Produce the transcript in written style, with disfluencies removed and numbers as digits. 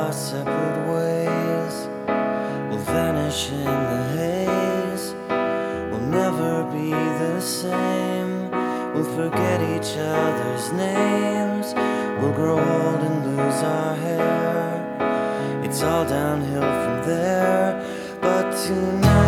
our separate ways will vanish in the haze. We'll never be the same. We'll forget each other's names. We'll grow old and lose our hair. It's all downhill from there. But tonight